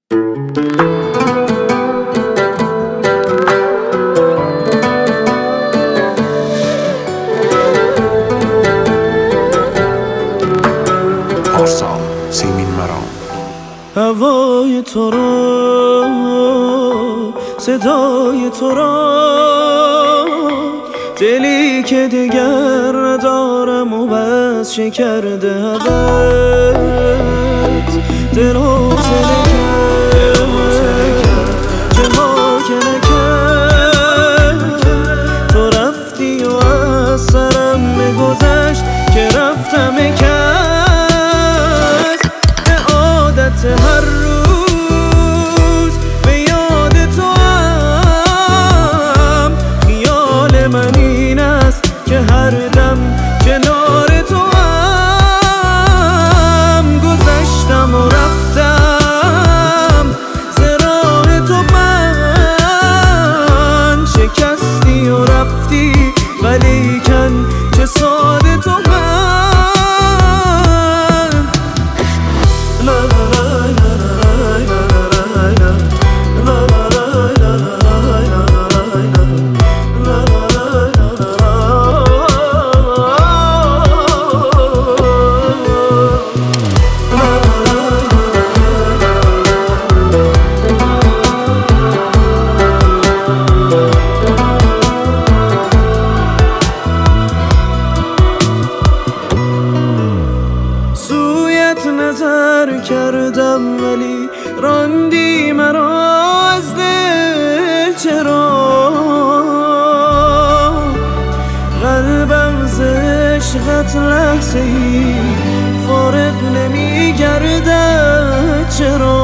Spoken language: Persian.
هوای تو را، صدای تو را، دلی که دیگر ندارم و بس شکرده ازت. دل حوصله کرد چه ها که نکرد، تو رفتی و از سرم میگذشت که رفتم کس. به عادت هر روز به یاد تو هم، خیال من این است که هر دم کنار تو هم. گذشتم و رفتم ز راه تو، من شکستی و رفتی ولیکن چه ساده تو من. نظر کردم ولی راندی مرا از دل. چرا قلبم ز عشقت لحظه ای فارغ نمیگردد؟ چرا